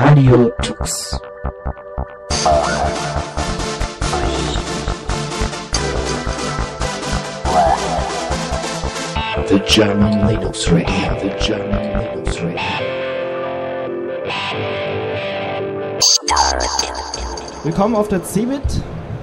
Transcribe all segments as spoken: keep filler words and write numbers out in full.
Radio Tux. The German Linux Radio, the German Linux Radio. Willkommen auf der C E B I T,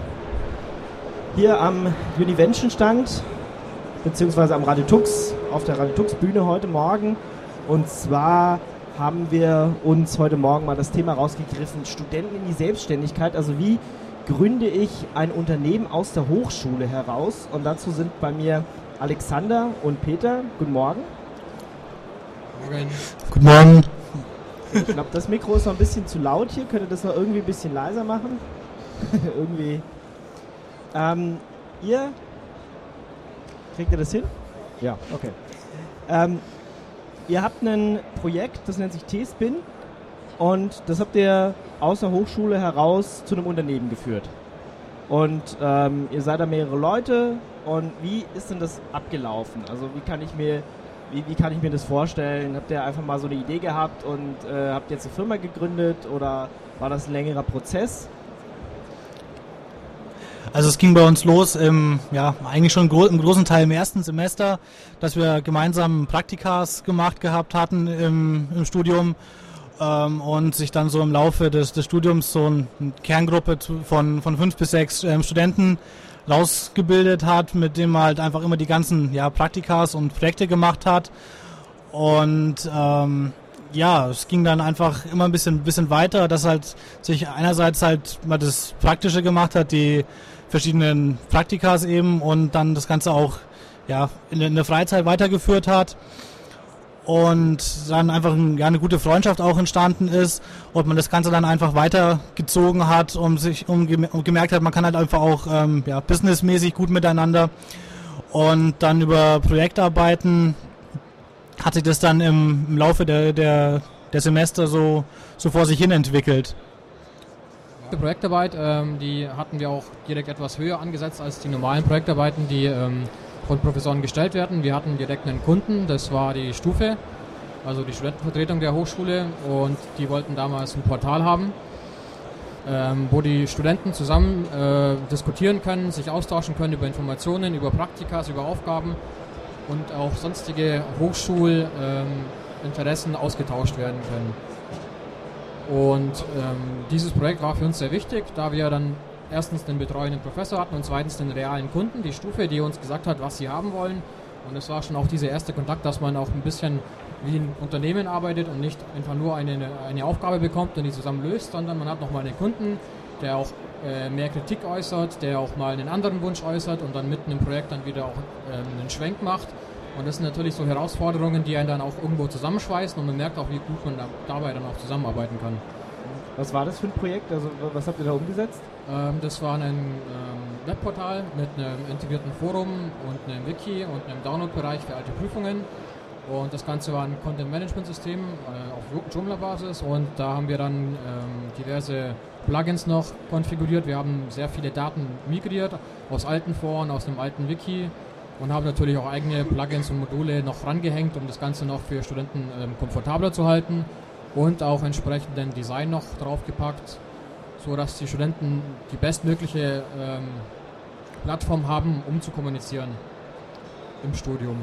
hier am Univention-Stand, beziehungsweise am Radio Tux, auf der Radio Tux-Bühne heute Morgen. Und zwar haben wir uns heute Morgen mal das Thema rausgegriffen, Studenten in die Selbstständigkeit, also wie gründe ich ein Unternehmen aus der Hochschule heraus. Und dazu sind bei mir Alexander und Peter. Guten Morgen. Morgen. Guten Morgen. Ich glaube, das Mikro ist noch ein bisschen zu laut hier. Könnt ihr das noch irgendwie ein bisschen leiser machen? irgendwie. Ähm, ihr? Kriegt ihr das hin? Ja, okay. Ähm, ihr habt ein Projekt, das nennt sich T-Spin. Und das habt ihr aus der Hochschule heraus zu einem Unternehmen geführt. Und ähm, ihr seid da mehrere Leute. Und wie ist denn das abgelaufen? Also wie kann ich mir, wie, wie kann ich mir das vorstellen? Habt ihr einfach mal so eine Idee gehabt und äh, habt jetzt eine Firma gegründet oder war das ein längerer Prozess? Also es ging bei uns los im, ja, eigentlich schon gro- im großen Teil im ersten Semester, dass wir gemeinsam Praktikas gemacht gehabt hatten im, im Studium ähm, und sich dann so im Laufe des, des Studiums so eine Kerngruppe von, von fünf bis sechs ähm, Studenten rausgebildet hat, mit dem man halt einfach immer die ganzen ja, Praktikas und Projekte gemacht hat. Und ähm, ja, es ging dann einfach immer ein bisschen, bisschen weiter, dass halt sich einerseits halt mal das Praktische gemacht hat, die verschiedenen Praktikas eben, und dann das Ganze auch ja, in, in der Freizeit weitergeführt hat. Und dann einfach ein, ja, eine gute Freundschaft auch entstanden ist und man das Ganze dann einfach weitergezogen hat, um sich um, gem- um gemerkt hat, man kann halt einfach auch ähm, ja, businessmäßig gut miteinander. Und dann über Projektarbeiten hat sich das dann im, im Laufe der, der, der Semester so, so vor sich hin entwickelt. Die Projektarbeit, ähm, die hatten wir auch direkt etwas höher angesetzt als die normalen Projektarbeiten, die ähm, von Professoren gestellt werden. Wir hatten direkt einen Kunden, das war die Stufe, also die Studentenvertretung der Hochschule, und die wollten damals ein Portal haben, ähm, wo die Studenten zusammen äh, diskutieren können, sich austauschen können über Informationen, über Praktikas, über Aufgaben und auch sonstige Hochschulinteressen ähm, ausgetauscht werden können. Und ähm, dieses Projekt war für uns sehr wichtig, da wir dann erstens den betreuenden Professor hatten und zweitens den realen Kunden, die Stufe, die uns gesagt hat, was sie haben wollen. Und es war schon auch dieser erste Kontakt, dass man auch ein bisschen wie ein Unternehmen arbeitet und nicht einfach nur eine, eine Aufgabe bekommt und die zusammen löst, sondern man hat nochmal einen Kunden, der auch äh, mehr Kritik äußert, der auch mal einen anderen Wunsch äußert und dann mitten im Projekt dann wieder auch ähm, einen Schwenk macht. Und das sind natürlich so Herausforderungen, die einen dann auch irgendwo zusammenschweißen, und man merkt auch, wie gut man da, dabei dann auch zusammenarbeiten kann. Was war das für ein Projekt? Also was habt ihr da umgesetzt? Ähm, das war ein ähm, Webportal mit einem integrierten Forum und einem Wiki und einem Download-Bereich für alte Prüfungen. Und das Ganze war ein Content-Management-System äh, auf Joomla-Basis, und da haben wir dann ähm, diverse Plugins noch konfiguriert. Wir haben sehr viele Daten migriert aus alten Foren, aus dem alten Wiki, und haben natürlich auch eigene Plugins und Module noch rangehängt, um das Ganze noch für Studenten ähm, komfortabler zu halten, und auch entsprechenden Design noch draufgepackt, so dass die Studenten die bestmögliche ähm, Plattform haben, um zu kommunizieren im Studium.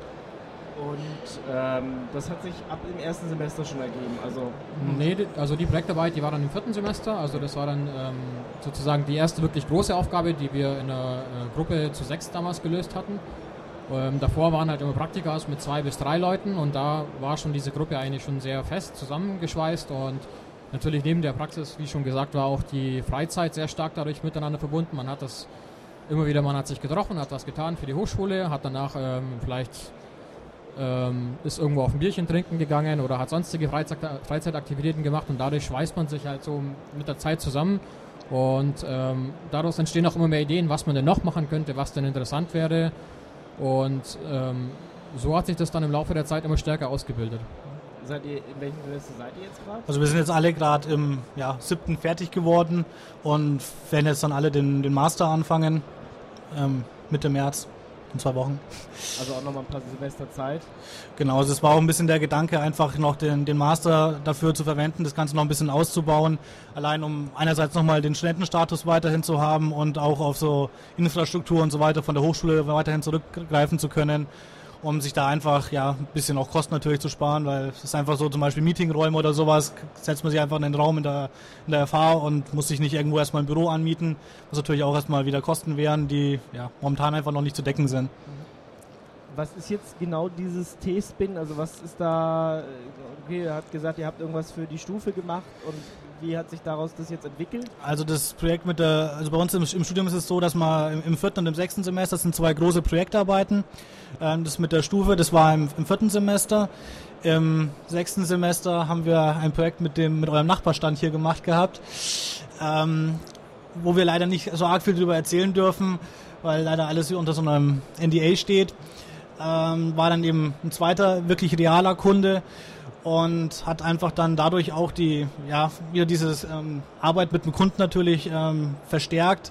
Und ähm, das hat sich ab dem ersten Semester schon ergeben? Also Nee, die- also die Projektarbeit, die war dann im vierten Semester, also das war dann ähm, sozusagen die erste wirklich große Aufgabe, die wir in einer äh, Gruppe zu sechs damals gelöst hatten. Ähm, davor waren halt immer Praktikas mit zwei bis drei Leuten, und da war schon diese Gruppe eigentlich schon sehr fest zusammengeschweißt, und natürlich neben der Praxis, wie schon gesagt, war auch die Freizeit sehr stark dadurch miteinander verbunden. Man hat das immer wieder, man hat sich getroffen, hat was getan für die Hochschule, hat danach ähm, vielleicht ähm, ist irgendwo auf ein Bierchen trinken gegangen oder hat sonstige Freizeit, Freizeitaktivitäten gemacht, und dadurch schweißt man sich halt so mit der Zeit zusammen, und ähm, daraus entstehen auch immer mehr Ideen, was man denn noch machen könnte, was denn interessant wäre, und ähm, so hat sich das dann im Laufe der Zeit immer stärker ausgebildet. seid ihr, in welchem Semester seid ihr jetzt gerade? Also wir sind jetzt alle gerade im ja, siebten fertig geworden und werden jetzt dann alle den, den Master anfangen, ähm, Mitte März. in zwei Wochen. Also auch nochmal ein paar Semester Zeit. Genau, also es war auch ein bisschen der Gedanke, einfach noch den, den Master dafür zu verwenden, das Ganze noch ein bisschen auszubauen, allein um einerseits nochmal den Studentenstatus weiterhin zu haben und auch auf so Infrastruktur und so weiter von der Hochschule weiterhin zurückgreifen zu können, um sich da einfach ja ein bisschen auch Kosten natürlich zu sparen, weil es ist einfach so, zum Beispiel Meetingräume oder sowas, setzt man sich einfach in den Raum in der, in der F H und muss sich nicht irgendwo erstmal ein Büro anmieten, was natürlich auch erstmal wieder Kosten wären, die ja momentan einfach noch nicht zu decken sind. Was ist jetzt genau dieses T-Spin? Also was ist da, okay, er hat gesagt, ihr habt irgendwas für die Stufe gemacht und wie hat sich daraus das jetzt entwickelt? Also das Projekt mit der, also bei uns im, im Studium ist es so, dass man im, im vierten und im sechsten Semester, das sind zwei große Projektarbeiten. Ähm, das mit der Stufe, das war im, im vierten Semester. Im sechsten Semester haben wir ein Projekt mit dem, mit eurem Nachbarstand hier gemacht gehabt, ähm, wo wir leider nicht so arg viel darüber erzählen dürfen, weil leider alles hier unter so einem N D A steht. Ähm, war dann eben ein zweiter wirklich realer Kunde und hat einfach dann dadurch auch die, ja, wieder dieses ähm, Arbeit mit dem Kunden natürlich ähm, verstärkt.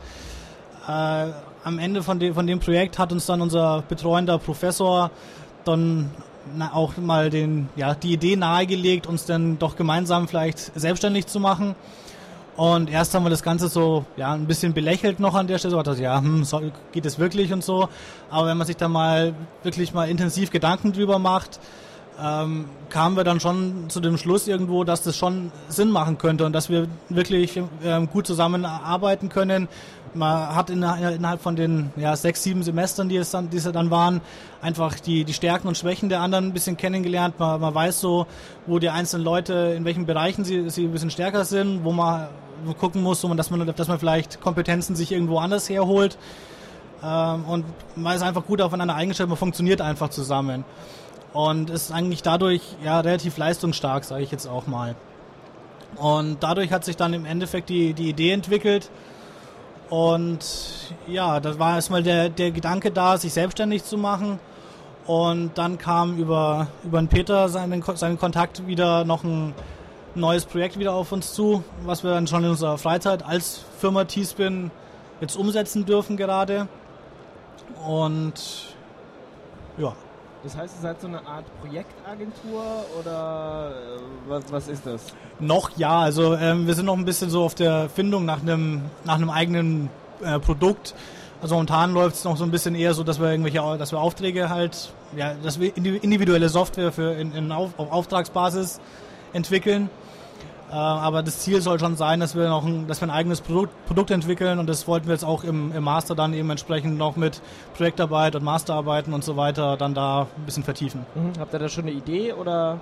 Äh, am Ende von dem, von dem Projekt hat uns dann unser betreuender Professor dann na, auch mal den, ja, die Idee nahegelegt, uns dann doch gemeinsam vielleicht selbstständig zu machen. Und erst haben wir das Ganze so ja ein bisschen belächelt noch an der Stelle, so hat das, ja, hm, so, geht es wirklich und so. Aber wenn man sich da mal wirklich mal intensiv Gedanken drüber macht, ähm, kamen wir dann schon zu dem Schluss irgendwo, dass das schon Sinn machen könnte und dass wir wirklich ähm, gut zusammenarbeiten können. Man hat in, innerhalb von den ja, sechs, sieben Semestern, die es dann, die es dann waren, einfach die, die Stärken und Schwächen der anderen ein bisschen kennengelernt. Man, man weiß so, wo die einzelnen Leute, in welchen Bereichen sie, sie ein bisschen stärker sind, wo man gucken muss, dass man, dass man vielleicht Kompetenzen sich irgendwo anders herholt. Ähm, und man ist einfach gut aufeinander eingestellt, man funktioniert einfach zusammen. Und ist eigentlich dadurch ja relativ leistungsstark, sage ich jetzt auch mal. Und dadurch hat sich dann im Endeffekt die, die Idee entwickelt. Und ja, da war erstmal der, der Gedanke da, sich selbstständig zu machen. Und dann kam über, über den Peter seinen, seinen Kontakt wieder noch ein neues Projekt wieder auf uns zu, was wir dann schon in unserer Freizeit als Firma T-Spin jetzt umsetzen dürfen gerade. Und ja. Das heißt, ihr seid so eine Art Projektagentur oder äh, was, was ist das? Noch ja, also ähm, wir sind noch ein bisschen so auf der Findung nach einem nach einem eigenen äh, Produkt. Also momentan läuft es noch so ein bisschen eher so, dass wir irgendwelche, dass wir Aufträge halt, ja, dass wir individuelle Software für in, in auf, auf Auftragsbasis entwickeln. Äh, aber das Ziel soll schon sein, dass wir noch ein, dass wir ein eigenes Produkt, Produkt entwickeln und das wollten wir jetzt auch im, im Master dann eben entsprechend noch mit Projektarbeit und Masterarbeiten und so weiter dann da ein bisschen vertiefen. Mhm. Habt ihr da schon eine Idee oder?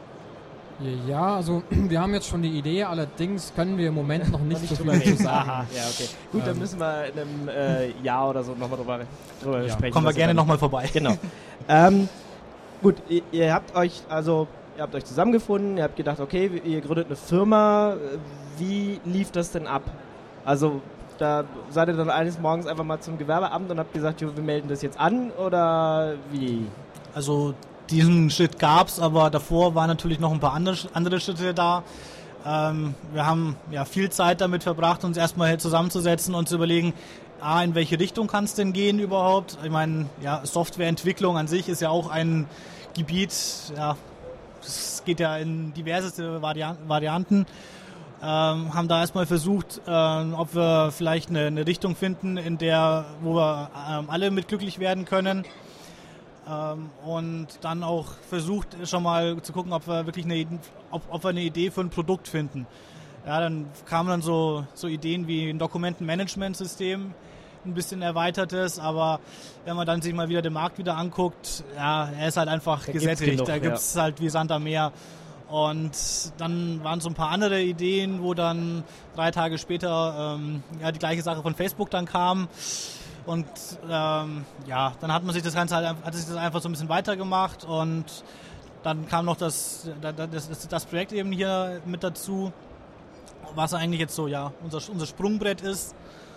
Ja, also wir haben jetzt schon die Idee, allerdings können wir im Moment noch nicht so viel dazu sagen. Aha, ja, okay. Gut, dann müssen wir in einem äh, Jahr oder so nochmal drüber, drüber Ja. sprechen. Kommen wir was ihr gerne dann- nochmal vorbei. Genau. ähm, gut, ihr, ihr habt euch also ihr habt euch zusammengefunden, ihr habt gedacht, okay, ihr gründet eine Firma. Wie lief das denn ab? Also da seid ihr dann eines Morgens einfach mal zum Gewerbeamt und habt gesagt, jo, wir melden das jetzt an oder wie? Also diesen Schritt gab's, aber davor waren natürlich noch ein paar andere, andere Schritte da. Ähm, wir haben ja viel Zeit damit verbracht, uns erstmal zusammenzusetzen und zu überlegen, A, in welche Richtung kann es denn gehen überhaupt? Ich meine, ja, Softwareentwicklung an sich ist ja auch ein Gebiet, ja, es geht ja in diverseste Varian- Varianten. Ähm, haben da erstmal versucht, ähm, ob wir vielleicht eine, eine Richtung finden, in der, wo wir ähm, alle mit glücklich werden können. Ähm, und dann auch versucht, schon mal zu gucken, ob wir wirklich eine, ob, ob wir eine Idee für ein Produkt finden. Ja, dann kamen dann so, so Ideen wie ein Dokumentenmanagementsystem, ein bisschen erweitertes, aber wenn man dann sich mal wieder den Markt wieder anguckt, ja, er ist halt einfach Da gibt's gesättigt. genug, da ja. gibt's halt wie Sand am Meer. Und dann waren so ein paar andere Ideen, wo dann drei Tage später ähm, ja, die gleiche Sache von Facebook dann kam. Und ähm, ja, dann hat man sich das Ganze halt, hat sich das einfach so ein bisschen weitergemacht und dann kam noch das, das, das, das Projekt eben hier mit dazu, was eigentlich jetzt so ja unser, unser Sprungbrett ist.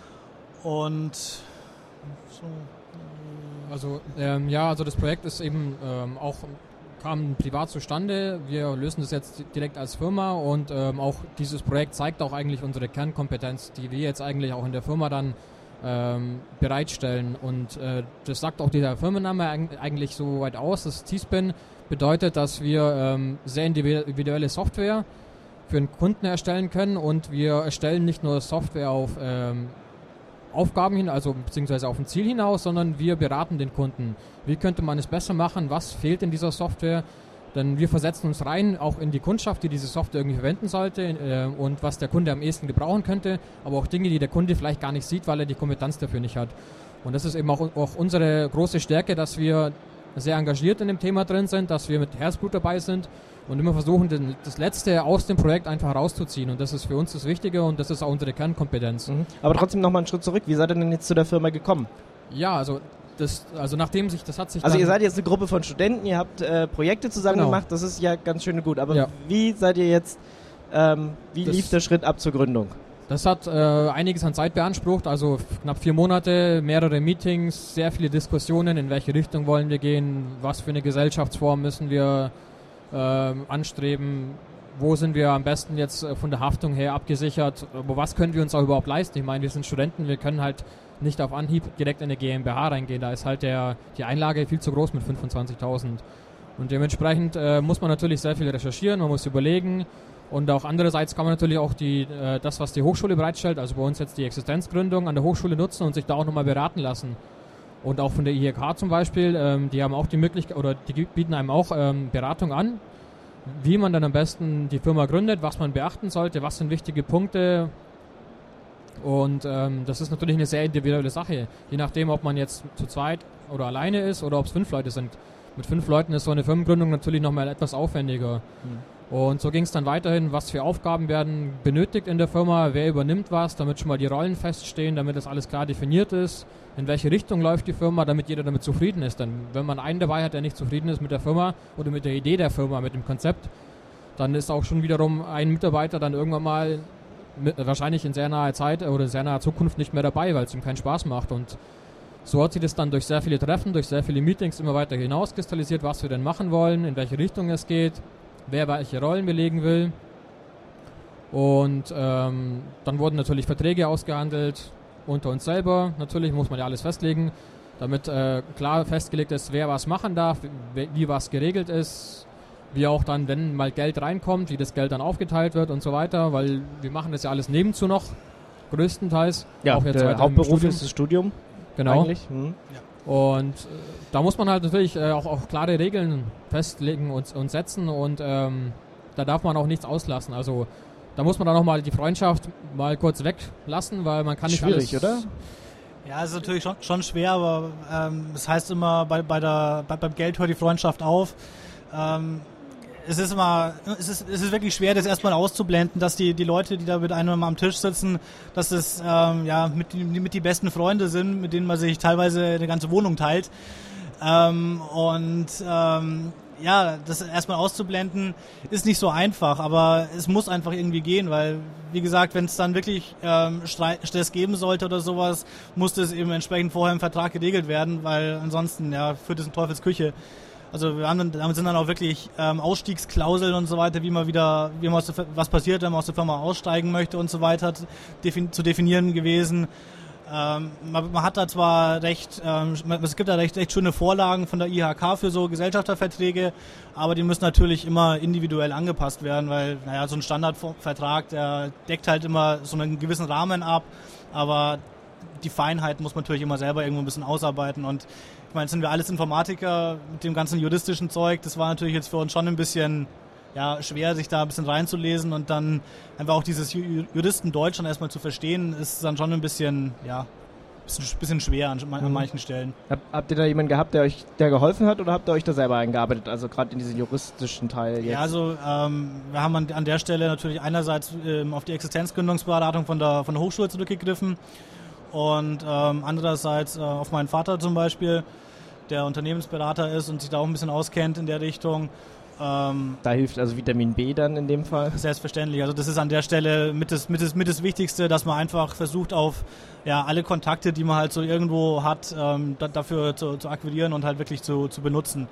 Und so. Also ähm, ja, also das Projekt ist eben ähm, auch kam privat zustande. Wir lösen das jetzt direkt als Firma und ähm, auch dieses Projekt zeigt auch eigentlich unsere Kernkompetenz, die wir jetzt eigentlich auch in der Firma dann ähm, bereitstellen. Und äh, das sagt auch dieser Firmenname eigentlich so weit aus. Das T-Spin bedeutet, dass wir ähm, sehr individuelle Software für einen Kunden erstellen können, und wir erstellen nicht nur Software auf ähm, Aufgaben hin, also beziehungsweise auf ein Ziel hinaus, sondern wir beraten den Kunden. Wie könnte man es besser machen? Was fehlt in dieser Software? Denn wir versetzen uns rein, auch in die Kundschaft, die diese Software irgendwie verwenden sollte, äh, und was der Kunde am ehesten gebrauchen könnte, aber auch Dinge, die der Kunde vielleicht gar nicht sieht, weil er die Kompetenz dafür nicht hat. Und das ist eben auch, auch unsere große Stärke, dass wir sehr engagiert in dem Thema drin sind, dass wir mit Herzblut dabei sind und immer versuchen, den, das Letzte aus dem Projekt einfach herauszuziehen. Und das ist für uns das Wichtige, und das ist auch unsere Kernkompetenz. Mhm. Aber trotzdem nochmal einen Schritt zurück. Wie seid ihr denn jetzt zu der Firma gekommen? Ja, also das, also nachdem sich, das hat sich Also dann ihr seid jetzt eine Gruppe von Studenten, ihr habt äh, Projekte zusammen Genau. gemacht, das ist ja ganz schön und gut. Aber Ja. wie seid ihr jetzt, ähm, wie Das- lief der Schritt ab zur Gründung? Das hat äh, einiges an Zeit beansprucht, also knapp vier Monate, mehrere Meetings, sehr viele Diskussionen, in welche Richtung wollen wir gehen, was für eine Gesellschaftsform müssen wir äh, anstreben, wo sind wir am besten jetzt äh, von der Haftung her abgesichert, aber was können wir uns auch überhaupt leisten? Ich meine, wir sind Studenten, wir können halt nicht auf Anhieb direkt in eine GmbH reingehen, da ist halt der, die Einlage viel zu groß mit fünfundzwanzigtausend. Und dementsprechend äh, muss man natürlich sehr viel recherchieren, man muss überlegen. Und auch andererseits kann man natürlich auch die, äh, das, was die Hochschule bereitstellt, also bei uns jetzt die Existenzgründung an der Hochschule nutzen und sich da auch nochmal beraten lassen. Und auch von der I H K zum Beispiel, ähm, die haben auch die Möglichkeit, oder die bieten einem auch ähm, Beratung an, wie man dann am besten die Firma gründet, was man beachten sollte, was sind wichtige Punkte. Und ähm, das ist natürlich eine sehr individuelle Sache, je nachdem, ob man jetzt zu zweit oder alleine ist oder ob es fünf Leute sind. Mit fünf Leuten ist so eine Firmengründung natürlich nochmal etwas aufwendiger. Hm. Und so ging es dann weiterhin, was für Aufgaben werden benötigt in der Firma, wer übernimmt was, damit schon mal die Rollen feststehen, damit das alles klar definiert ist, in welche Richtung läuft die Firma, damit jeder damit zufrieden ist. Denn wenn man einen dabei hat, der nicht zufrieden ist mit der Firma oder mit der Idee der Firma, mit dem Konzept, dann ist auch schon wiederum ein Mitarbeiter dann irgendwann mal mit, wahrscheinlich in sehr naher Zeit oder sehr naher Zukunft nicht mehr dabei, weil es ihm keinen Spaß macht. Und so hat sich das dann durch sehr viele Treffen, durch sehr viele Meetings immer weiter hinauskristallisiert, was wir denn machen wollen, in welche Richtung es geht, wer welche Rollen belegen will. Und ähm, dann wurden natürlich Verträge ausgehandelt unter uns selber. Natürlich muss man ja alles festlegen, damit äh, klar festgelegt ist, wer was machen darf, wie, wie was geregelt ist, wie auch dann, wenn mal Geld reinkommt, wie das Geld dann aufgeteilt wird und so weiter, weil wir machen das ja alles nebenzu noch, größtenteils. Ja, auch jetzt der weiter im Hauptberuf Studium. ist das Studium. Genau. Eigentlich. Hm. Und äh, da muss man halt natürlich äh, auch, auch klare Regeln festlegen und, und setzen, und ähm, da darf man auch nichts auslassen. Also da muss man dann nochmal die Freundschaft mal kurz weglassen, weil man kann nicht Schwierig, alles... oder? Ja, es ist natürlich schon, schon schwer, aber ähm, es heißt immer, bei, bei der, bei, beim Geld hört die Freundschaft auf. Ähm, es ist immer, es ist, es ist wirklich schwer, das erstmal auszublenden, dass die, die Leute, die da mit einem am Tisch sitzen, dass es ähm, ja, mit, die, mit die besten Freunde sind, mit denen man sich teilweise eine ganze Wohnung teilt. Ähm, und ähm, ja, das erstmal auszublenden ist nicht so einfach, aber es muss einfach irgendwie gehen, weil, wie gesagt, wenn es dann wirklich ähm, Stress geben sollte oder sowas, muss das eben entsprechend vorher im Vertrag geregelt werden, weil ansonsten ja, führt es in Teufels Küche. Also wir haben dann, damit sind dann auch wirklich ähm, Ausstiegsklauseln und so weiter, wie man wieder, wie man aus der, was passiert, wenn man aus der Firma aussteigen möchte und so weiter, defin, zu definieren gewesen. Ähm, man, man hat da zwar recht, ähm, es gibt da recht, recht schöne Vorlagen von der I H K für so Gesellschafterverträge, aber die müssen natürlich immer individuell angepasst werden, weil, naja, so ein Standardvertrag, der deckt halt immer so einen gewissen Rahmen ab, aber die Feinheiten muss man natürlich immer selber irgendwo ein bisschen ausarbeiten. Und ich meine, jetzt sind wir alles Informatiker mit dem ganzen juristischen Zeug, das war natürlich jetzt für uns schon ein bisschen ja, schwer, sich da ein bisschen reinzulesen und dann einfach auch dieses Juristendeutsch dann erstmal zu verstehen, ist dann schon ein bisschen, ja, bisschen, bisschen schwer an, an Mhm. manchen Stellen. Hab, habt ihr da jemanden gehabt, der euch der geholfen hat, oder habt ihr euch da selber eingearbeitet? Also gerade in diesen juristischen Teil jetzt. Ja, also ähm, wir haben an, an der Stelle natürlich einerseits ähm, auf die Existenzgründungsberatung von der, von der Hochschule zurückgegriffen und ähm, andererseits äh, auf meinen Vater zum Beispiel, der Unternehmensberater ist und sich da auch ein bisschen auskennt in der Richtung. Ähm, Da hilft also Vitamin B dann in dem Fall. Selbstverständlich. Also das ist an der Stelle mit das, mit das, mit das Wichtigste, dass man einfach versucht, auf ja, alle Kontakte, die man halt so irgendwo hat, ähm, da, dafür zu, zu akquirieren und halt wirklich zu, zu benutzen.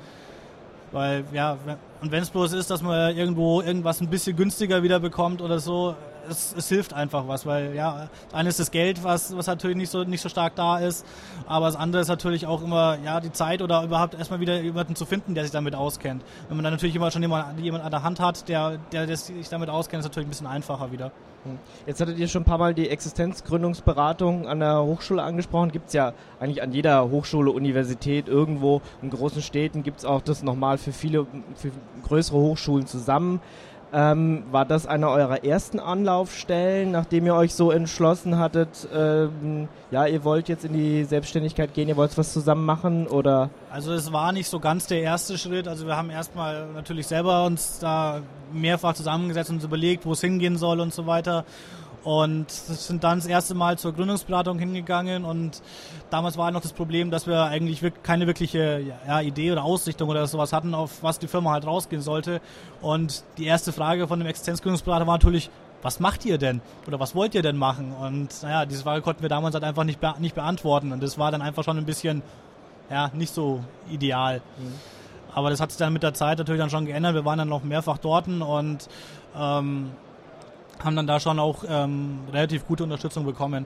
Weil, ja, und wenn es bloß ist, dass man irgendwo irgendwas ein bisschen günstiger wieder bekommt oder so, es, es hilft einfach was, weil ja, das eine ist das Geld, was, was natürlich nicht so, nicht so stark da ist, aber das andere ist natürlich auch immer ja, die Zeit oder überhaupt erstmal wieder jemanden zu finden, der sich damit auskennt. Wenn man dann natürlich immer schon jemand, jemand an der Hand hat, der, der, der sich damit auskennt, ist natürlich ein bisschen einfacher wieder. Jetzt hattet ihr schon ein paar Mal die Existenzgründungsberatung an der Hochschule angesprochen. Gibt es ja eigentlich an jeder Hochschule, Universität irgendwo. In großen Städten gibt es auch das nochmal für viele, für größere Hochschulen zusammen. Ähm, war das eine eurer ersten Anlaufstellen, nachdem ihr euch so entschlossen hattet, ähm, ja, ihr wollt jetzt in die Selbstständigkeit gehen, ihr wollt was zusammen machen, oder? Also es war nicht so ganz der erste Schritt. Also wir haben erstmal natürlich selber uns da mehrfach zusammengesetzt und uns überlegt, wo es hingehen soll und so weiter. Und sind dann das erste Mal zur Gründungsberatung hingegangen und damals war noch das Problem, dass wir eigentlich keine wirkliche ja, Idee oder Ausrichtung oder sowas hatten, auf was die Firma halt rausgehen sollte. Und die erste Frage von dem Existenzgründungsberater war natürlich, was macht ihr denn? Oder was wollt ihr denn machen? Und naja, diese Frage konnten wir damals halt einfach nicht, be- nicht beantworten und das war dann einfach schon ein bisschen, ja, nicht so ideal. Mhm. Aber das hat sich dann mit der Zeit natürlich dann schon geändert. Wir waren dann noch mehrfach dort und ähm, haben dann da schon auch ähm, relativ gute Unterstützung bekommen.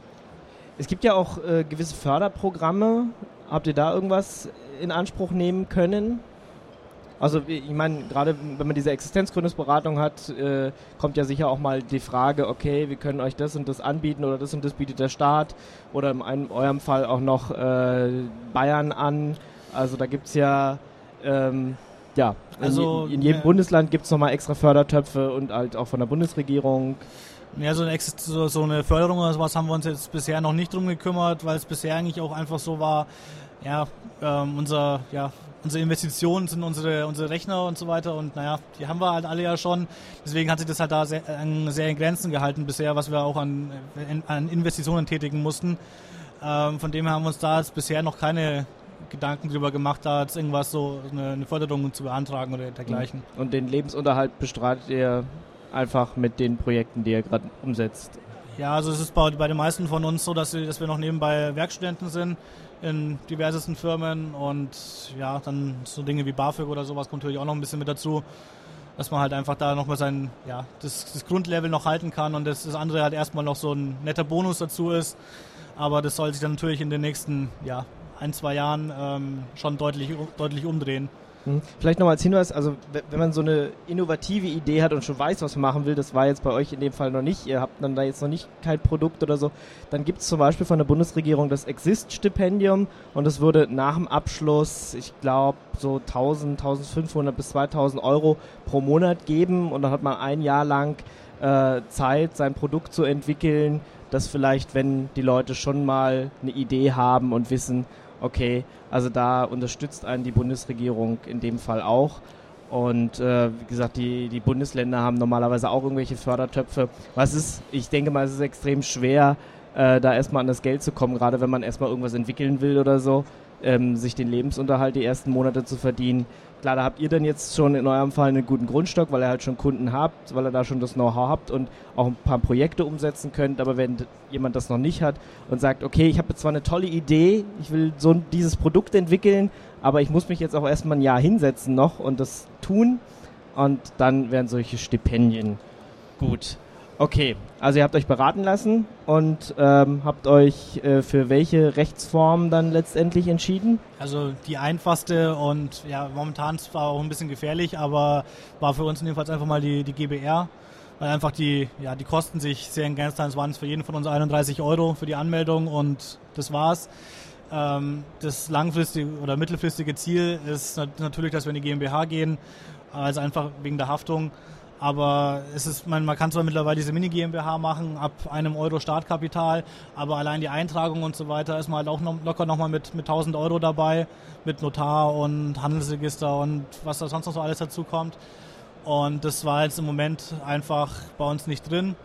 Es gibt ja auch äh, gewisse Förderprogramme. Habt ihr da irgendwas in Anspruch nehmen können? Also ich meine, gerade wenn man diese Existenzgründungsberatung hat, äh, kommt ja sicher auch mal die Frage, okay, wir können euch das und das anbieten oder das und das bietet der Staat oder in einem, eurem Fall auch noch äh, Bayern an. Also da gibt es ja... Ähm, Ja, also in, in jedem äh, Bundesland gibt es nochmal extra Fördertöpfe und halt auch von der Bundesregierung. Ja, so eine, so, so eine Förderung oder sowas haben wir uns jetzt bisher noch nicht drum gekümmert, weil es bisher eigentlich auch einfach so war, ja, ähm, unser, ja, unsere Investitionen sind unsere, unsere Rechner und so weiter und naja, die haben wir halt alle ja schon. Deswegen hat sich das halt da sehr, äh, sehr in Grenzen gehalten bisher, was wir auch an, an Investitionen tätigen mussten. Ähm, von dem her haben wir uns da jetzt bisher noch keine Gedanken drüber gemacht, da jetzt irgendwas so eine, eine Förderung zu beantragen oder dergleichen. Und den Lebensunterhalt bestreitet ihr einfach mit den Projekten, die ihr gerade umsetzt? Ja, also es ist bei, bei den meisten von uns so, dass, sie, dass wir noch nebenbei Werkstudenten sind in diversesten Firmen und ja, dann so Dinge wie BAföG oder sowas kommt natürlich auch noch ein bisschen mit dazu, dass man halt einfach da nochmal sein, ja, das, das Grundlevel noch halten kann und das, das andere halt erstmal noch so ein netter Bonus dazu ist, aber das soll sich dann natürlich in den nächsten, ja, ein, zwei Jahren ähm, schon deutlich, deutlich umdrehen. Hm. Vielleicht nochmal als Hinweis, also wenn man so eine innovative Idee hat und schon weiß, was man machen will, das war jetzt bei euch in dem Fall noch nicht, ihr habt dann da jetzt noch nicht kein Produkt oder so, dann gibt es zum Beispiel von der Bundesregierung das Exist-Stipendium und das würde nach dem Abschluss, ich glaube, so tausend, tausendfünfhundert bis zweitausend Euro pro Monat geben und dann hat man ein Jahr lang äh, Zeit, sein Produkt zu entwickeln, das vielleicht, wenn die Leute schon mal eine Idee haben und wissen, okay, also da unterstützt einen die Bundesregierung in dem Fall auch. Und äh, wie gesagt, die, die Bundesländer haben normalerweise auch irgendwelche Fördertöpfe. Was ist, ich denke mal, es ist extrem schwer, äh, da erstmal an das Geld zu kommen, gerade wenn man erstmal irgendwas entwickeln will oder so, ähm, sich den Lebensunterhalt die ersten Monate zu verdienen. Klar, da habt ihr dann jetzt schon in eurem Fall einen guten Grundstock, weil ihr halt schon Kunden habt, weil ihr da schon das Know-how habt und auch ein paar Projekte umsetzen könnt. Aber wenn jemand das noch nicht hat und sagt, okay, ich habe jetzt zwar eine tolle Idee, ich will so dieses Produkt entwickeln, aber ich muss mich jetzt auch erstmal ein Jahr hinsetzen noch und das tun. Und dann wären solche Stipendien gut. Okay, also ihr habt euch beraten lassen und ähm, habt euch äh, für welche Rechtsform dann letztendlich entschieden? Also die einfachste und ja, momentan zwar auch ein bisschen gefährlich, aber war für uns jedenfalls einfach mal die, die G b R, weil einfach die, ja, die Kosten sich sehr in Grenzen halten. Es waren für jeden von uns einunddreißig Euro für die Anmeldung und das war's. Ähm, das langfristige oder mittelfristige Ziel ist natürlich, dass wir in die GmbH gehen, also einfach wegen der Haftung. Aber es ist, man, man kann zwar mittlerweile diese Mini-GmbH machen, ab einem Euro Startkapital, aber allein die Eintragung und so weiter ist man halt auch noch, locker nochmal mit, mit tausend Euro dabei, mit Notar und Handelsregister und was da sonst noch so alles dazu kommt. Und das war jetzt im Moment einfach bei uns nicht drin,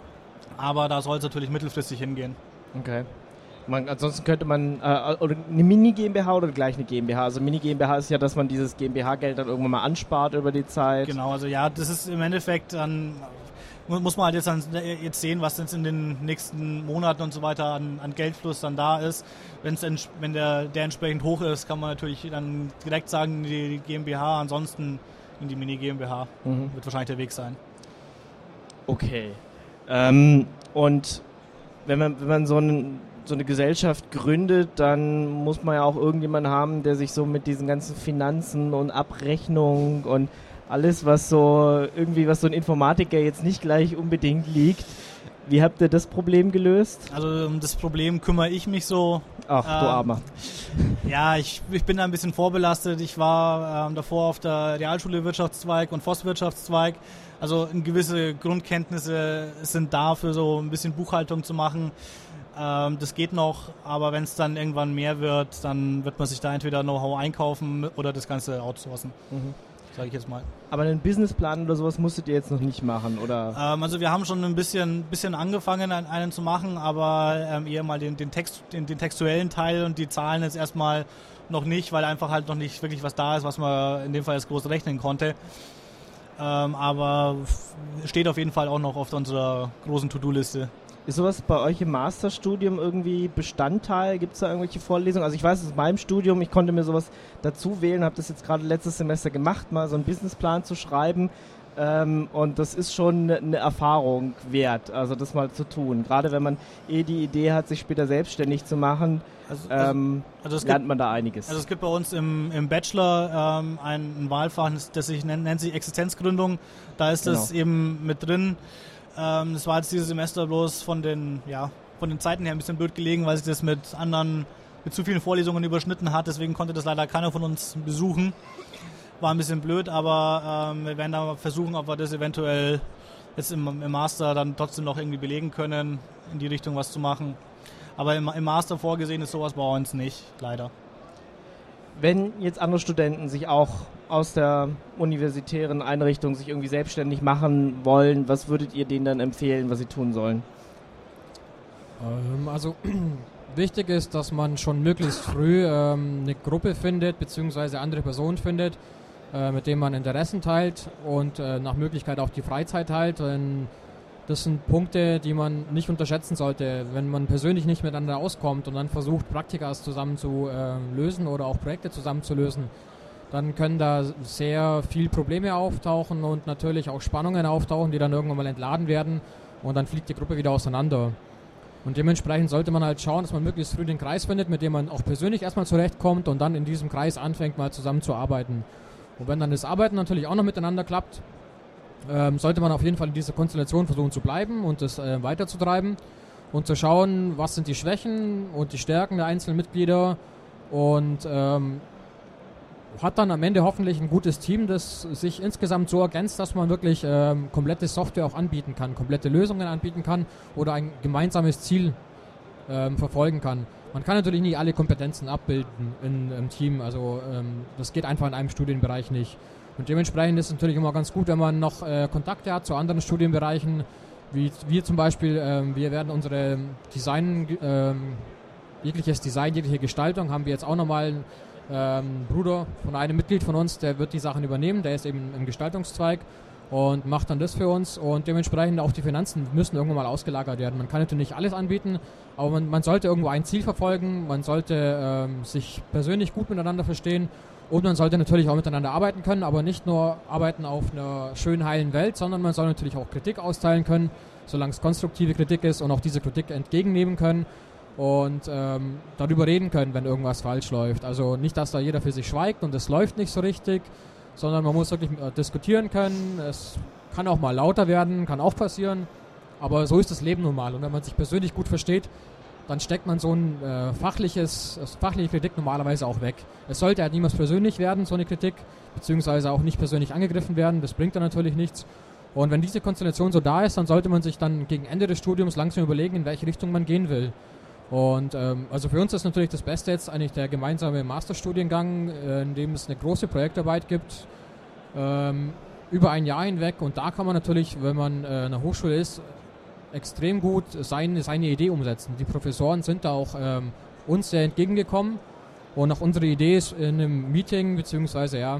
aber da soll es natürlich mittelfristig hingehen. Okay. Man, ansonsten könnte man äh, oder eine Mini-GmbH oder gleich eine GmbH. Also Mini-GmbH ist ja, dass man dieses GmbH-Geld dann irgendwann mal anspart über die Zeit. Genau, also ja, das ist im Endeffekt dann, muss man halt jetzt, dann, jetzt sehen, was jetzt in den nächsten Monaten und so weiter an, an Geldfluss dann da ist. Wenn's, wenn der, der entsprechend hoch ist, kann man natürlich dann direkt sagen, die, die GmbH, ansonsten in die Mini-GmbH. Mhm. Wird wahrscheinlich der Weg sein. Okay. Ähm, und wenn man, wenn man so, einen, so eine Gesellschaft gründet, dann muss man ja auch irgendjemanden haben, der sich so mit diesen ganzen Finanzen und Abrechnung und alles, was so irgendwie, was so ein Informatiker jetzt nicht gleich unbedingt liegt. Wie habt ihr das Problem gelöst? Also um das Problem kümmere ich mich so. Ach, du ähm, Armer. Ja, ich, ich bin da ein bisschen vorbelastet. Ich war ähm, davor auf der Realschule Wirtschaftszweig und Forstwirtschaftszweig. Also gewisse Grundkenntnisse sind da für so ein bisschen Buchhaltung zu machen. Ähm, das geht noch, aber wenn es dann irgendwann mehr wird, dann wird man sich da entweder Know-how einkaufen oder das Ganze outsourcen. Mhm. Sage ich jetzt mal. Aber einen Businessplan oder sowas musstet ihr jetzt noch nicht machen, oder? Ähm, also wir haben schon ein bisschen, bisschen angefangen, einen zu machen, aber ähm, eher mal den, den, Text, den, den textuellen Teil und die Zahlen jetzt erstmal noch nicht, weil einfach halt noch nicht wirklich was da ist, was man in dem Fall jetzt groß rechnen konnte. Ähm, aber steht auf jeden Fall auch noch auf unserer großen To-Do-Liste. Ist sowas bei euch im Masterstudium irgendwie Bestandteil? Gibt es da irgendwelche Vorlesungen? Also ich weiß, aus meinem Studium, ich konnte mir sowas dazu wählen, habe das jetzt gerade letztes Semester gemacht, mal so einen Businessplan zu schreiben. Ähm, und das ist schon eine Erfahrung wert, also das mal zu tun. Gerade wenn man eh die Idee hat, sich später selbstständig zu machen, also, ähm, also es lernt gibt, man da einiges. Also es gibt bei uns im, im Bachelor ähm, ein, ein Wahlfach, das sich nennt, nennt sich Existenzgründung. Da ist genau. Das eben mit drin. Ähm, das war jetzt dieses Semester bloß von den, ja, von den Zeiten her ein bisschen blöd gelegen, weil sich das mit anderen, mit zu vielen Vorlesungen überschnitten hat. Deswegen konnte das leider keiner von uns besuchen. War ein bisschen blöd, aber ähm, wir werden da versuchen, ob wir das eventuell jetzt im, im Master dann trotzdem noch irgendwie belegen können, in die Richtung was zu machen. Aber im, im Master vorgesehen ist sowas bei uns nicht, leider. Wenn jetzt andere Studenten sich auch aus der universitären Einrichtung sich irgendwie selbstständig machen wollen, was würdet ihr denen dann empfehlen, was sie tun sollen? Ähm, also wichtig ist, dass man schon möglichst früh ähm, eine Gruppe findet, beziehungsweise andere Personen findet, äh, mit denen man Interessen teilt und äh, nach Möglichkeit auch die Freizeit teilt. Denn das sind Punkte, die man nicht unterschätzen sollte, wenn man persönlich nicht miteinander auskommt und dann versucht, Praktikas zusammen zu äh, lösen oder auch Projekte zusammen zu lösen. Dann können da sehr viel Probleme auftauchen und natürlich auch Spannungen auftauchen, die dann irgendwann mal entladen werden und dann fliegt die Gruppe wieder auseinander. Und dementsprechend sollte man halt schauen, dass man möglichst früh den Kreis findet, mit dem man auch persönlich erstmal zurechtkommt und dann in diesem Kreis anfängt, mal zusammen zu arbeiten. Und wenn dann das Arbeiten natürlich auch noch miteinander klappt, ähm, sollte man auf jeden Fall in dieser Konstellation versuchen zu bleiben und das äh, weiterzutreiben und zu schauen, was sind die Schwächen und die Stärken der einzelnen Mitglieder und ähm, hat dann am Ende hoffentlich ein gutes Team, das sich insgesamt so ergänzt, dass man wirklich ähm, komplette Software auch anbieten kann, komplette Lösungen anbieten kann oder ein gemeinsames Ziel ähm, verfolgen kann. Man kann natürlich nie alle Kompetenzen abbilden in, im Team, also ähm, das geht einfach in einem Studienbereich nicht. Und dementsprechend ist es natürlich immer ganz gut, wenn man noch äh, Kontakte hat zu anderen Studienbereichen, wie wir zum Beispiel, ähm, wir werden unsere Design, ähm, jegliches Design, jegliche Gestaltung, haben wir jetzt auch nochmal Ähm, Bruder von einem Mitglied von uns, der wird die Sachen übernehmen, der ist eben im Gestaltungszweig und macht dann das für uns und dementsprechend auch die Finanzen müssen irgendwann mal ausgelagert werden. Man kann natürlich nicht alles anbieten, aber man, man sollte irgendwo ein Ziel verfolgen, man sollte ähm, sich persönlich gut miteinander verstehen und man sollte natürlich auch miteinander arbeiten können, aber nicht nur arbeiten auf einer schönen, heilen Welt, sondern man soll natürlich auch Kritik austeilen können, solange es konstruktive Kritik ist und auch diese Kritik entgegennehmen können. Und ähm, darüber reden können, wenn irgendwas falsch läuft. Also nicht, dass da jeder für sich schweigt und es läuft nicht so richtig, sondern man muss wirklich äh, diskutieren können. Es kann auch mal lauter werden, kann auch passieren, aber so ist das Leben nun mal. Und wenn man sich persönlich gut versteht, dann steckt man so ein äh, fachliches, fachliche Kritik normalerweise auch weg. Es sollte halt niemals persönlich werden, so eine Kritik, beziehungsweise auch nicht persönlich angegriffen werden. Das bringt dann natürlich nichts. Und wenn diese Konstellation so da ist, dann sollte man sich dann gegen Ende des Studiums langsam überlegen, in welche Richtung man gehen will. Und ähm, also für uns ist natürlich das Beste jetzt eigentlich der gemeinsame Masterstudiengang, äh, in dem es eine große Projektarbeit gibt, ähm, über ein Jahr hinweg. Und da kann man natürlich, wenn man äh, an der Hochschule ist, extrem gut seine, seine Idee umsetzen. Die Professoren sind da auch ähm, uns sehr entgegengekommen. Und auch unsere Idee ist in einem Meeting, beziehungsweise ja,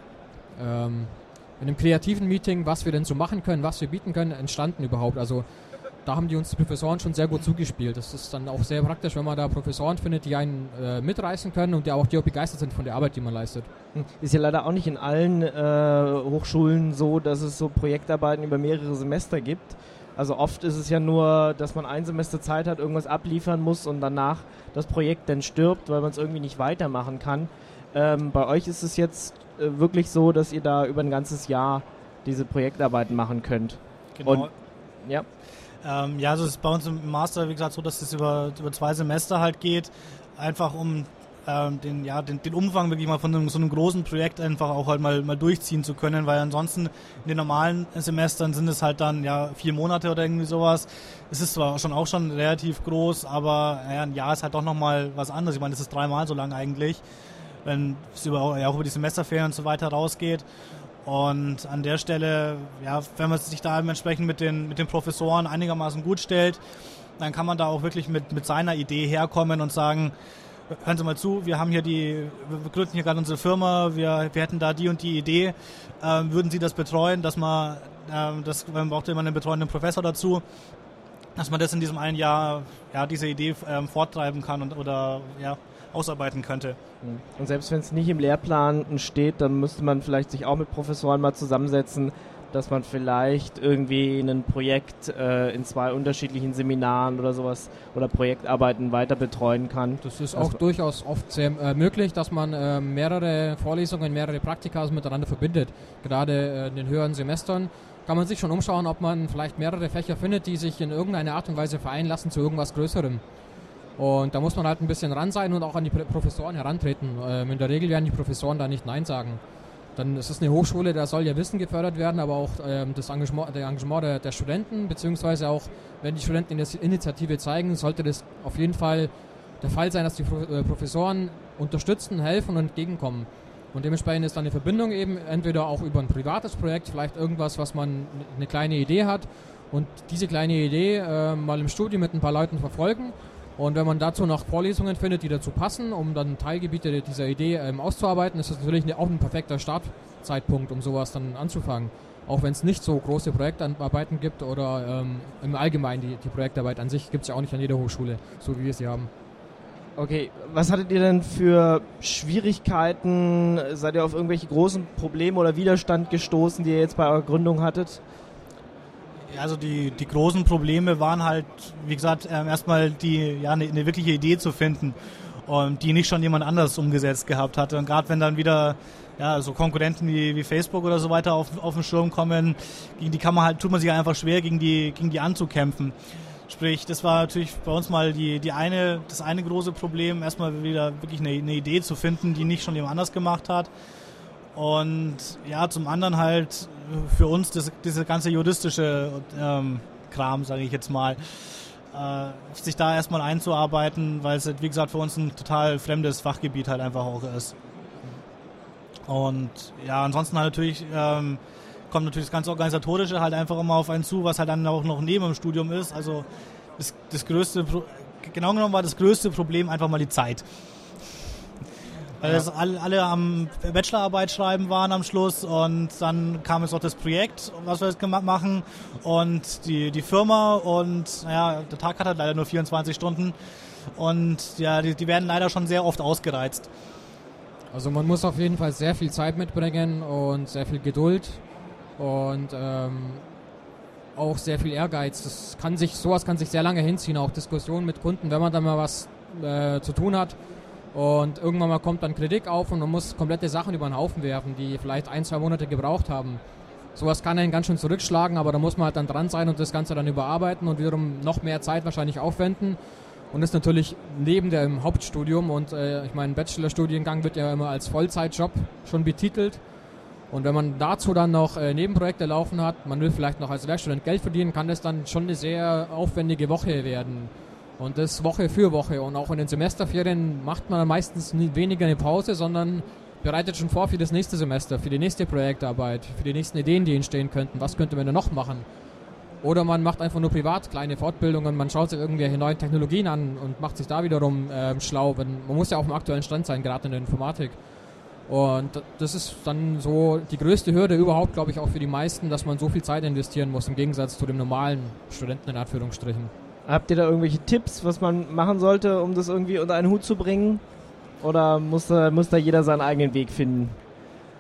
ähm, in einem kreativen Meeting, was wir denn so machen können, was wir bieten können, entstanden überhaupt. Also da haben die uns die Professoren schon sehr gut zugespielt. Das ist dann auch sehr praktisch, wenn man da Professoren findet, die einen äh, mitreißen können und die auch, die auch begeistert sind von der Arbeit, die man leistet. Ist ja leider auch nicht in allen äh, Hochschulen so, dass es so Projektarbeiten über mehrere Semester gibt. Also oft ist es ja nur, dass man ein Semester Zeit hat, irgendwas abliefern muss und danach das Projekt dann stirbt, weil man es irgendwie nicht weitermachen kann. Ähm, bei euch ist es jetzt äh, wirklich so, dass ihr da über ein ganzes Jahr diese Projektarbeiten machen könnt. Genau. Und, ja. Ähm, ja, also es ist bei uns im Master, wie gesagt, so, dass es über, über zwei Semester halt geht, einfach um ähm, den, ja, den, den Umfang wirklich mal von einem, so einem großen Projekt einfach auch halt mal, mal durchziehen zu können, weil ansonsten in den normalen Semestern sind es halt dann ja vier Monate oder irgendwie sowas. Es ist zwar schon auch schon relativ groß, aber ja, ein Jahr ist halt doch nochmal was anderes. Ich meine, das ist dreimal so lang eigentlich, wenn es über, ja, auch über die Semesterferien und so weiter rausgeht. Und an der Stelle, ja, wenn man sich da entsprechend mit den, mit den Professoren einigermaßen gut stellt, dann kann man da auch wirklich mit, mit seiner Idee herkommen und sagen, hören Sie mal zu, wir haben hier die, wir gründen hier gerade unsere Firma, wir, wir hätten da die und die Idee, ähm, würden Sie das betreuen, dass man, ähm, das, man braucht immer einen betreuenden Professor dazu, dass man das in diesem einen Jahr, ja, diese Idee ähm, forttreiben kann und, oder, ja, ausarbeiten könnte. Und selbst wenn es nicht im Lehrplan steht, dann müsste man vielleicht sich auch mit Professoren mal zusammensetzen, dass man vielleicht irgendwie ein Projekt äh, in zwei unterschiedlichen Seminaren oder sowas oder Projektarbeiten weiter betreuen kann. Das ist auch durchaus oft sehr äh, möglich, dass man äh, mehrere Vorlesungen, mehrere Praktika miteinander verbindet. Gerade äh, in den höheren Semestern kann man sich schon umschauen, ob man vielleicht mehrere Fächer findet, die sich in irgendeiner Art und Weise vereinen lassen zu irgendwas Größerem. Und da muss man halt ein bisschen ran sein und auch an die Professoren herantreten. Ähm, in der Regel werden die Professoren da nicht Nein sagen. Dann ist es eine Hochschule, da soll ja Wissen gefördert werden, aber auch ähm, das Engagement, der Engagement der, der Studenten, beziehungsweise auch, wenn die Studenten die Initiative zeigen, sollte das auf jeden Fall der Fall sein, dass die Pro- äh, Professoren unterstützen, helfen und entgegenkommen. Und dementsprechend ist dann eine Verbindung eben entweder auch über ein privates Projekt, vielleicht irgendwas, was man eine kleine Idee hat und diese kleine Idee äh, mal im Studium mit ein paar Leuten verfolgen. Und wenn man dazu noch Vorlesungen findet, die dazu passen, um dann Teilgebiete dieser Idee ähm, auszuarbeiten, ist das natürlich auch ein perfekter Startzeitpunkt, um sowas dann anzufangen. Auch wenn es nicht so große Projektarbeiten gibt oder ähm, im Allgemeinen die, die Projektarbeit an sich gibt es ja auch nicht an jeder Hochschule, so wie wir sie haben. Okay, was hattet ihr denn für Schwierigkeiten? Seid ihr auf irgendwelche großen Probleme oder Widerstand gestoßen, die ihr jetzt bei eurer Gründung hattet? Also die, die großen Probleme waren halt, wie gesagt, ähm, erstmal die, ja, eine, eine wirkliche Idee zu finden, und die nicht schon jemand anderes umgesetzt gehabt hatte. Und gerade wenn dann wieder ja, so Konkurrenten wie, wie Facebook oder so weiter auf, auf den Schirm kommen, gegen die kann man halt, tut man sich einfach schwer, gegen die, gegen die anzukämpfen. Sprich, das war natürlich bei uns mal die, die eine, das eine große Problem, erstmal wieder wirklich eine, eine Idee zu finden, die nicht schon jemand anders gemacht hat. Und ja, zum anderen halt für uns das, diese ganze juristische ähm, Kram, sage ich jetzt mal, äh, sich da erstmal einzuarbeiten, weil es, wie gesagt, für uns ein total fremdes Fachgebiet halt einfach auch ist. Und ja, ansonsten halt natürlich ähm, kommt natürlich das ganze Organisatorische halt einfach immer auf einen zu, was halt dann auch noch neben dem Studium ist. Also das, das größte, genau genommen war das größte Problem einfach mal die Zeit. Weil ja. das alle, alle am Bachelorarbeit schreiben waren am Schluss, und dann kam jetzt auch das Projekt, was wir jetzt machen, und die, die Firma, und naja, der Tag hat halt leider nur vierundzwanzig Stunden, und ja, die, die werden leider schon sehr oft ausgereizt. Also man muss auf jeden Fall sehr viel Zeit mitbringen und sehr viel Geduld und ähm, auch sehr viel Ehrgeiz. Das kann sich, sowas kann sich sehr lange hinziehen, auch Diskussionen mit Kunden, wenn man da mal was äh, zu tun hat. Und irgendwann mal kommt dann Kritik auf und man muss komplette Sachen über den Haufen werfen, die vielleicht ein, zwei Monate gebraucht haben. Sowas kann einen ganz schön zurückschlagen, aber da muss man halt dann dran sein und das Ganze dann überarbeiten und wiederum noch mehr Zeit wahrscheinlich aufwenden. Und ist natürlich neben dem Hauptstudium, und äh, ich meine, Bachelorstudiengang wird ja immer als Vollzeitjob schon betitelt. Und wenn man dazu dann noch äh, Nebenprojekte laufen hat, man will vielleicht noch als Werkstudent Geld verdienen, kann das dann schon eine sehr aufwendige Woche werden. Und das Woche für Woche. Und auch in den Semesterferien macht man dann meistens nie weniger eine Pause, sondern bereitet schon vor für das nächste Semester, für die nächste Projektarbeit, für die nächsten Ideen, die entstehen könnten. Was könnte man denn noch machen? Oder man macht einfach nur privat kleine Fortbildungen, man schaut sich irgendwelche neuen Technologien an und macht sich da wiederum äh, schlau. Wenn, man muss ja auf dem aktuellen Stand sein, gerade in der Informatik. Und das ist dann so die größte Hürde überhaupt, glaube ich, auch für die meisten, dass man so viel Zeit investieren muss, im Gegensatz zu dem normalen Studenten in Anführungsstrichen. Habt ihr da irgendwelche Tipps, was man machen sollte, um das irgendwie unter einen Hut zu bringen? Oder muss da, muss da jeder seinen eigenen Weg finden?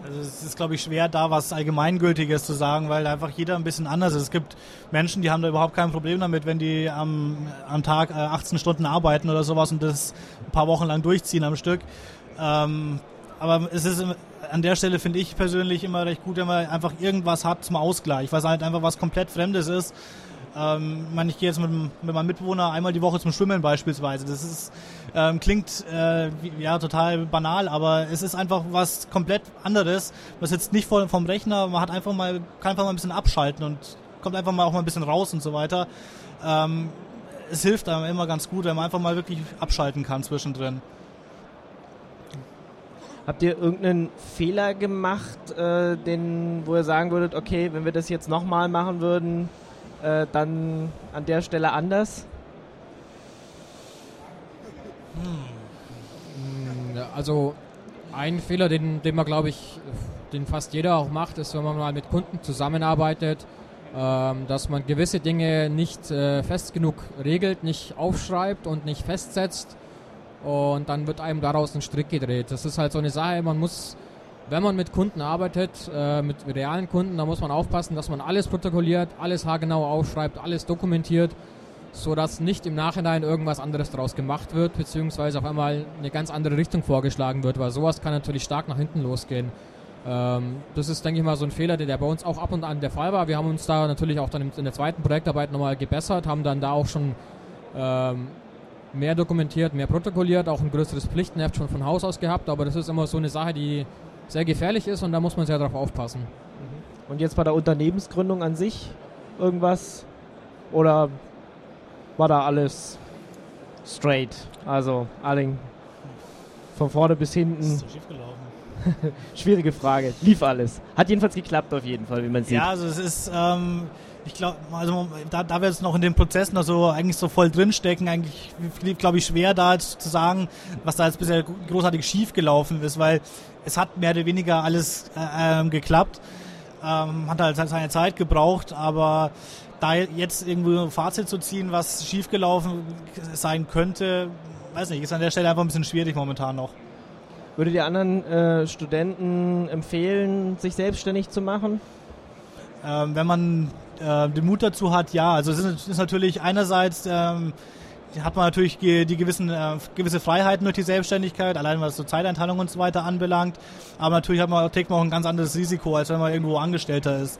Also es ist, glaube ich, schwer, da was Allgemeingültiges zu sagen, weil einfach jeder ein bisschen anders ist. Es gibt Menschen, die haben da überhaupt kein Problem damit, wenn die am, am Tag äh, achtzehn Stunden arbeiten oder sowas und das ein paar Wochen lang durchziehen am Stück. Ähm, aber es ist an der Stelle, finde ich persönlich, immer recht gut, wenn man einfach irgendwas hat zum Ausgleich, was halt einfach was komplett Fremdes ist. Ähm, ich meine, ich gehe jetzt mit, mit meinem Mitbewohner einmal die Woche zum Schwimmen beispielsweise. Das ist, ähm, klingt äh, wie, ja total banal, aber es ist einfach was komplett anderes. Man sitzt nicht vor, vom Rechner, man hat einfach mal, kann einfach mal ein bisschen abschalten und kommt einfach mal auch mal ein bisschen raus und so weiter. Ähm, es hilft einem immer ganz gut, wenn man einfach mal wirklich abschalten kann zwischendrin. Habt ihr irgendeinen Fehler gemacht, äh, den, wo ihr sagen würdet, okay, wenn wir das jetzt nochmal machen würden, äh, dann an der Stelle anders? Hm. Also ein Fehler, den, den man, glaube ich, den fast jeder auch macht, ist, wenn man mal mit Kunden zusammenarbeitet, ähm, dass man gewisse Dinge nicht äh, fest genug regelt, nicht aufschreibt und nicht festsetzt. Und dann wird einem daraus ein Strick gedreht. Das ist halt so eine Sache, man muss, wenn man mit Kunden arbeitet, äh, mit realen Kunden, da muss man aufpassen, dass man alles protokolliert, alles haargenau aufschreibt, alles dokumentiert, sodass nicht im Nachhinein irgendwas anderes daraus gemacht wird, beziehungsweise auf einmal eine ganz andere Richtung vorgeschlagen wird, weil sowas kann natürlich stark nach hinten losgehen. Ähm, das ist, denke ich mal, so ein Fehler, der, der bei uns auch ab und an der Fall war. Wir haben uns da natürlich auch dann in der zweiten Projektarbeit nochmal gebessert, haben dann da auch schon ähm, mehr dokumentiert, mehr protokolliert, auch ein größeres Pflichtenheft schon von Haus aus gehabt, aber das ist immer so eine Sache, die sehr gefährlich ist und da muss man sehr darauf aufpassen. Und jetzt bei der Unternehmensgründung an sich irgendwas oder war da alles straight? Also Arling, von vorne bis hinten. Das ist so schief gelaufen. Schwierige Frage. Lief alles. Hat jedenfalls geklappt auf jeden Fall, wie man sieht. Ja, also es ist, ähm, ich glaube, also da, da wir jetzt noch in den Prozessen also eigentlich so voll drinstecken, eigentlich glaube ich schwer da jetzt zu sagen, was da jetzt bisher großartig schief gelaufen ist, weil es hat mehr oder weniger alles äh, ähm, geklappt. Ähm, hat halt seine Zeit gebraucht, aber da jetzt irgendwo ein Fazit zu ziehen, was schiefgelaufen sein könnte, weiß nicht, ist an der Stelle einfach ein bisschen schwierig momentan noch. Würdet ihr anderen äh, Studenten empfehlen, sich selbstständig zu machen? Ähm, wenn man äh, den Mut dazu hat, ja. Also es ist, ist natürlich einerseits ähm, hat man natürlich die, die gewissen äh, gewisse Freiheiten durch die Selbstständigkeit, allein was so Zeiteinteilung und so weiter anbelangt. Aber natürlich hat man, trägt man auch ein ganz anderes Risiko, als wenn man irgendwo Angestellter ist.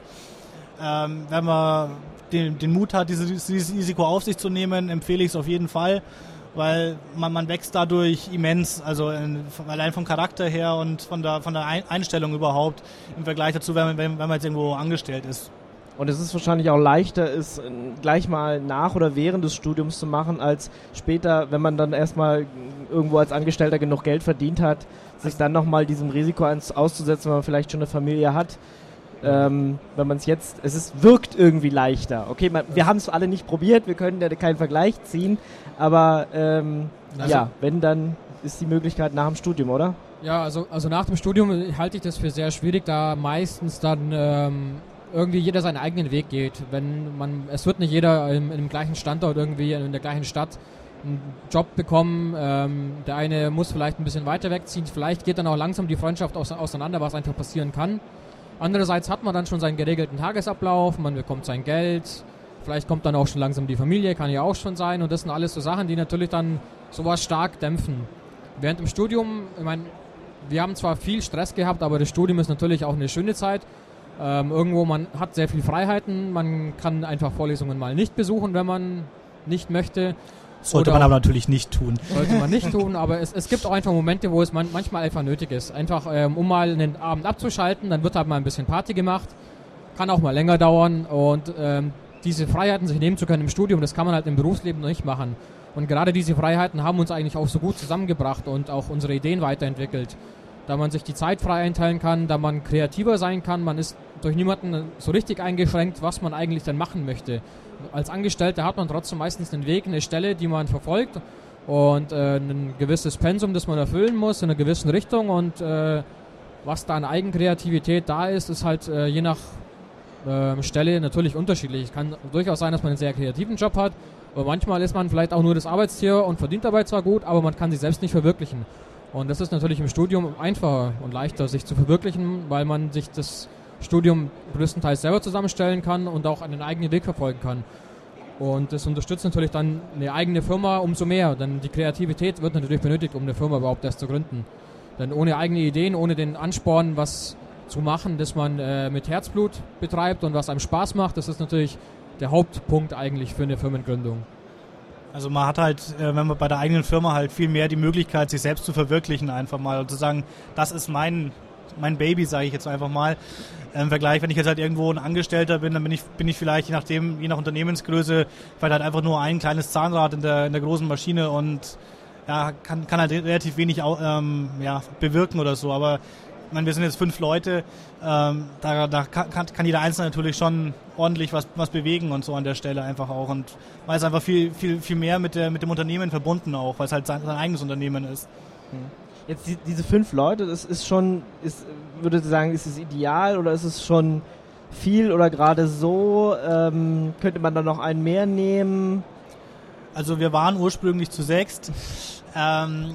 Ähm, wenn man den, den Mut hat, dieses, dieses Risiko auf sich zu nehmen, empfehle ich es auf jeden Fall, weil man, man wächst dadurch immens, also in, allein vom Charakter her und von der, von der Einstellung überhaupt im Vergleich dazu, wenn man, wenn man jetzt irgendwo angestellt ist. Und es ist wahrscheinlich auch leichter, es gleich mal nach oder während des Studiums zu machen, als später, wenn man dann erstmal irgendwo als Angestellter genug Geld verdient hat, sich dann nochmal diesem Risiko auszusetzen, wenn man vielleicht schon eine Familie hat. Ähm, wenn man es jetzt, es ist, wirkt irgendwie leichter. Okay, man, wir haben es alle nicht probiert, wir können ja keinen Vergleich ziehen, aber ähm, also, ja, wenn, dann ist die Möglichkeit nach dem Studium, oder? Ja, also, also nach dem Studium halte ich das für sehr schwierig, da meistens dann ähm, irgendwie jeder seinen eigenen Weg geht. Wenn man, es wird nicht jeder im, im gleichen Standort irgendwie in der gleichen Stadt einen Job bekommen. Ähm, der eine muss vielleicht ein bisschen weiter wegziehen, vielleicht geht dann auch langsam die Freundschaft auseinander, was einfach passieren kann. Andererseits hat man dann schon seinen geregelten Tagesablauf, man bekommt sein Geld, vielleicht kommt dann auch schon langsam die Familie, kann ja auch schon sein, und das sind alles so Sachen, die natürlich dann sowas stark dämpfen. Während im Studium, ich meine, wir haben zwar viel Stress gehabt, aber das Studium ist natürlich auch eine schöne Zeit. Ähm, irgendwo, man hat sehr viel Freiheiten, man kann einfach Vorlesungen mal nicht besuchen, wenn man nicht möchte. Sollte Oder man aber natürlich nicht tun. Sollte man nicht tun, aber es, es gibt auch einfach Momente, wo es man, manchmal einfach nötig ist. Einfach, ähm, um mal einen Abend abzuschalten, dann wird halt mal ein bisschen Party gemacht. Kann auch mal länger dauern, und ähm, diese Freiheiten sich nehmen zu können im Studium, das kann man halt im Berufsleben noch nicht machen. Und gerade diese Freiheiten haben uns eigentlich auch so gut zusammengebracht und auch unsere Ideen weiterentwickelt. Da man sich die Zeit frei einteilen kann, da man kreativer sein kann, man ist durch niemanden so richtig eingeschränkt, was man eigentlich dann machen möchte. Als Angestellter hat man trotzdem meistens einen Weg, eine Stelle, die man verfolgt, und äh, ein gewisses Pensum, das man erfüllen muss in einer gewissen Richtung, und äh, was da an Eigenkreativität da ist, ist halt äh, je nach äh, Stelle natürlich unterschiedlich. Es kann durchaus sein, dass man einen sehr kreativen Job hat, aber manchmal ist man vielleicht auch nur das Arbeitstier und verdient dabei zwar gut, aber man kann sich selbst nicht verwirklichen. Und das ist natürlich im Studium einfacher und leichter, sich zu verwirklichen, weil man sich das Studium größtenteils selber zusammenstellen kann und auch einen eigenen Weg verfolgen kann. Und das unterstützt natürlich dann eine eigene Firma umso mehr, denn die Kreativität wird natürlich benötigt, um eine Firma überhaupt erst zu gründen. Denn ohne eigene Ideen, ohne den Ansporn, was zu machen, das man äh, mit Herzblut betreibt und was einem Spaß macht, das ist natürlich der Hauptpunkt eigentlich für eine Firmengründung. Also man hat halt, äh, wenn man bei der eigenen Firma halt viel mehr die Möglichkeit, sich selbst zu verwirklichen einfach mal und zu sagen, das ist mein, mein Baby, sage ich jetzt einfach mal. Im Vergleich, wenn ich jetzt halt irgendwo ein Angestellter bin, dann bin ich, bin ich vielleicht, je nachdem, je nach Unternehmensgröße, vielleicht halt einfach nur ein kleines Zahnrad in der, in der großen Maschine und ja, kann, kann halt relativ wenig ähm, ja, bewirken oder so. Aber ich meine, wir sind jetzt fünf Leute, ähm, da, da kann, kann jeder Einzelne natürlich schon ordentlich was, was bewegen und so an der Stelle einfach auch. Und man ist einfach viel, viel, viel mehr mit, der, mit dem Unternehmen verbunden auch, weil es halt sein, sein eigenes Unternehmen ist. Jetzt die, diese fünf Leute, das ist schon, ist, würde ich sagen, ist es ideal oder ist es schon viel oder gerade so? Ähm, könnte man da noch einen mehr nehmen? Also wir waren ursprünglich zu sechst. Ähm,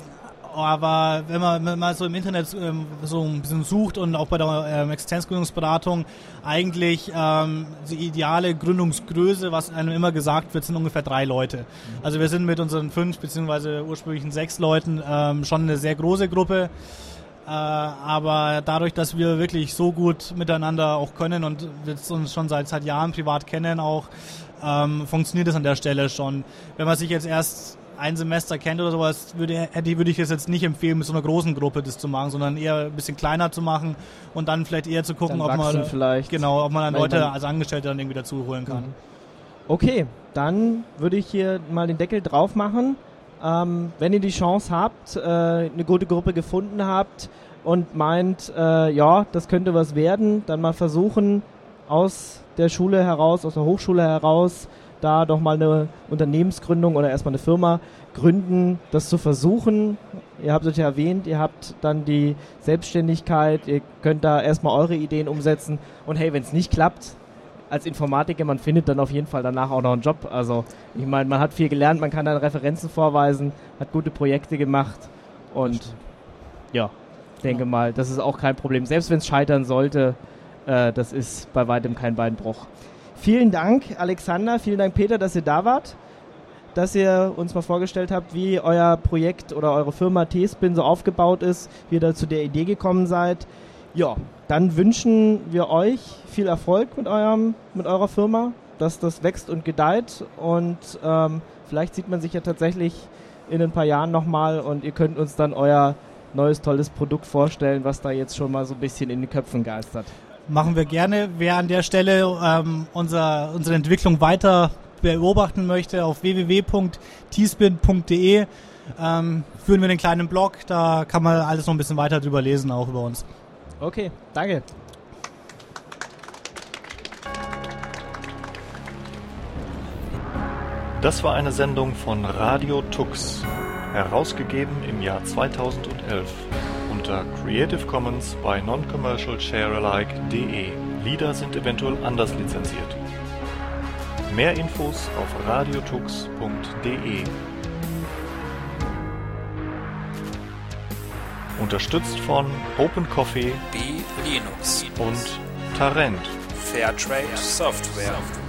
Aber wenn man, wenn man so im Internet ähm, so ein bisschen sucht und auch bei der ähm, Existenzgründungsberatung, eigentlich ähm, die ideale Gründungsgröße, was einem immer gesagt wird, sind ungefähr drei Leute. Also wir sind mit unseren fünf beziehungsweise ursprünglichen sechs Leuten ähm, schon eine sehr große Gruppe. Äh, aber dadurch, dass wir wirklich so gut miteinander auch können und wir uns schon seit, seit Jahren privat kennen, auch ähm, funktioniert das an der Stelle schon. Wenn man sich jetzt erst ein Semester kennt oder sowas, würde, hätte, würde ich es jetzt nicht empfehlen, mit so einer großen Gruppe das zu machen, sondern eher ein bisschen kleiner zu machen und dann vielleicht eher zu gucken, dann ob man vielleicht. genau, ob man dann Leute man als Angestellte dann irgendwie dazu holen kann. Okay, dann würde ich hier mal den Deckel drauf machen. Ähm, wenn ihr die Chance habt, äh, eine gute Gruppe gefunden habt und meint, äh, ja, das könnte was werden, dann mal versuchen, aus der Schule heraus, aus der Hochschule heraus, da doch mal eine Unternehmensgründung oder erstmal eine Firma gründen, das zu versuchen. Ihr habt es ja erwähnt, ihr habt dann die Selbstständigkeit, ihr könnt da erstmal eure Ideen umsetzen und hey, wenn es nicht klappt, als Informatiker, man findet dann auf jeden Fall danach auch noch einen Job. Also ich meine, man hat viel gelernt, man kann dann Referenzen vorweisen, hat gute Projekte gemacht und ja, denke ja. mal, das ist auch kein Problem. Selbst wenn es scheitern sollte, äh, das ist bei weitem kein Beinbruch. Vielen Dank, Alexander, vielen Dank, Peter, dass ihr da wart, dass ihr uns mal vorgestellt habt, wie euer Projekt oder eure Firma T-Spin so aufgebaut ist, wie ihr da zu der Idee gekommen seid. Ja, dann wünschen wir euch viel Erfolg mit eurem, mit eurer Firma, dass das wächst und gedeiht und ähm, vielleicht sieht man sich ja tatsächlich in ein paar Jahren nochmal und ihr könnt uns dann euer neues, tolles Produkt vorstellen, was da jetzt schon mal so ein bisschen in den Köpfen geistert. Machen wir gerne. Wer an der Stelle ähm, unser, unsere Entwicklung weiter beobachten möchte, auf w w w punkt t spin punkt d e ähm, führen wir einen kleinen Blog, da kann man alles noch ein bisschen weiter drüber lesen, auch über uns. Okay, danke. Das war eine Sendung von Radio Tux, herausgegeben im Jahr zweitausendelf. Unter Creative Commons bei Non-Commercial Sharealike punkt de. Lieder sind eventuell anders lizenziert. Mehr Infos auf radiotux punkt de. Unterstützt von Open Coffee, B Linux und Tarent. Fairtrade Software.